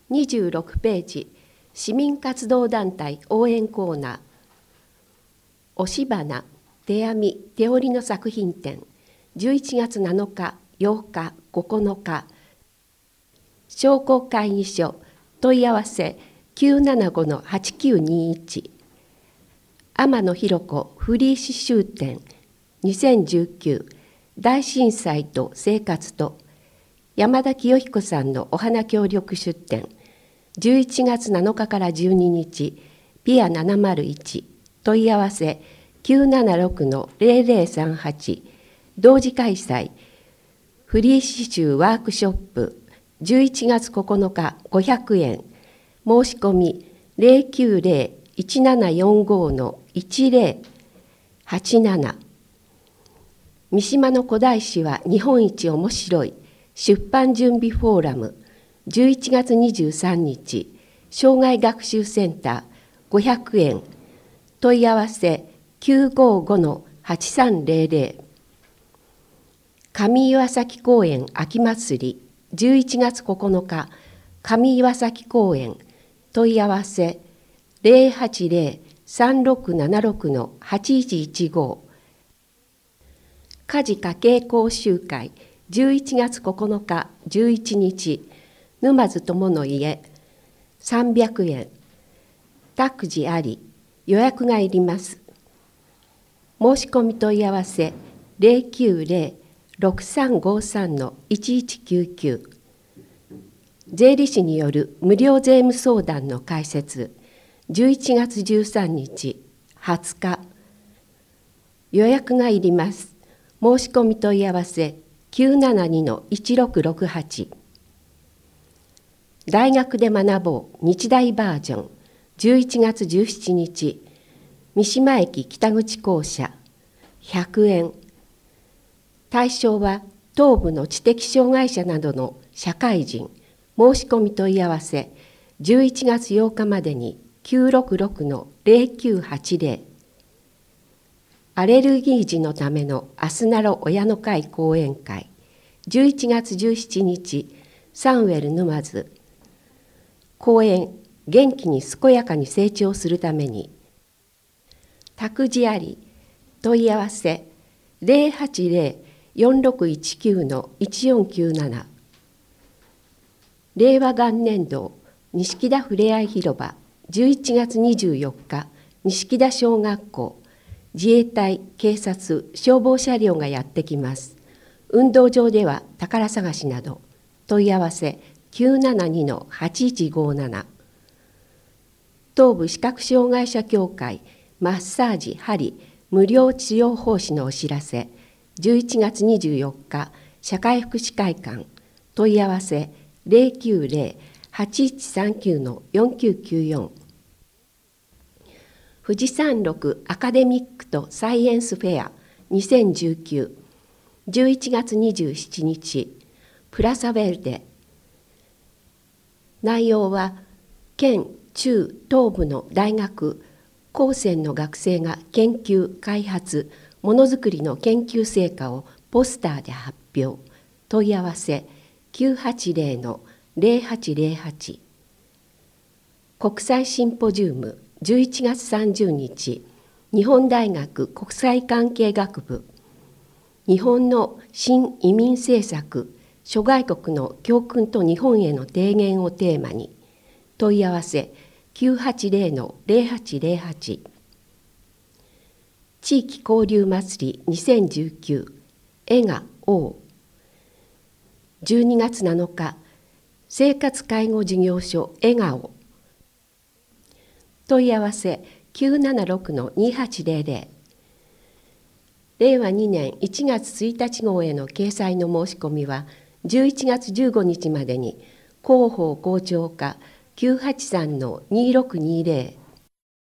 26ページ、市民活動団体応援コーナー、押し花、手編み、手織りの作品展、11月7日、8日、9日、商工会議所、問い合わせ 975-8921、天野ひろ子フリー刺繍展2019、大震災と生活と、山田清彦さんのお花協力出展、11月7日から12日、ピア701、問い合わせ 976-0038、同時開催、フリー刺繍ワークショップ、11月9日500円、申し込み 090-1745-1087。三島の古代史は日本一面白い出版準備フォーラム、11月23日、障害学習センター500円、問い合わせ 955-8300。上岩崎公園秋祭り、11月9日、上岩崎公園、問い合わせ 080-3676-8115。家事家計講習会、11月9日11日、沼津友の家、300円、託児あり、予約がいります。申し込み問い合わせ 090-6353-1199。税理士による無料税務相談の開設、11月13日、20日。予約がいります。申し込み問い合わせ 972-1668。大学で学ぼう日大バージョン、11月17日、三島駅北口校舎、100円。対象は東部の知的障害者などの社会人。申し込み問い合わせ、11月8日までに 966-0980。アレルギー児のためのあすなろ親の会講演会、11月17日、サンウェル沼津。講演、元気に健やかに成長するために。託児あり、問い合わせ、080-4619-1497。令和元年度、錦田ふれあい広場、11月24日、錦田小学校。自衛隊、警察、消防車両がやってきます。運動場では宝探しなど。問い合わせ 972-8157。東部視覚障害者協会マッサージ・鍼無料治療奉仕のお知らせ、11月24日、社会福祉会館。問い合わせ 090-8139-4994。富士山麓アカデミックとサイエンスフェア2019、11月27日、プラサヴェルデ。内容は、県中東部の大学、高専の学生が研究、開発、ものづくりの研究成果をポスターで発表。問い合わせ 980-0808。国際シンポジウム11月30日、日本大学国際関係学部。日本の新移民政策、諸外国の教訓と日本への提言をテーマに。問い合わせ 980-0808。地域交流祭り2019、絵が王。12月7日、生活介護事業所笑顔。問い合わせ 976-2800。令和2年1月1日号への掲載の申し込みは11月15日までに広報広聴課 983-2620